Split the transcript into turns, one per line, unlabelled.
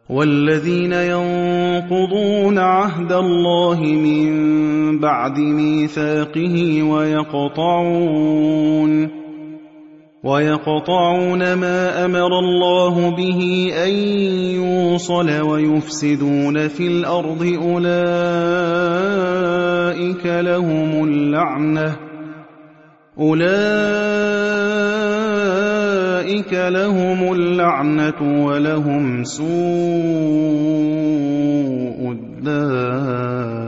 وَالَّذِينَ يَنقُضُونَ عَهْدَ اللَّهِ مِن بَعْدِ مِيثَاقِهِ وَيَقْطَعُونَ مَا أَمَرَ اللَّهُ بِهِ أَن يُوصَلَ وَيُفْسِدُونَ فِي الْأَرْضِ أُولَٰئِكَ لَهُمُ اللَّعْنَةُ وَلَهُمْ سُوءُ الدَّارِ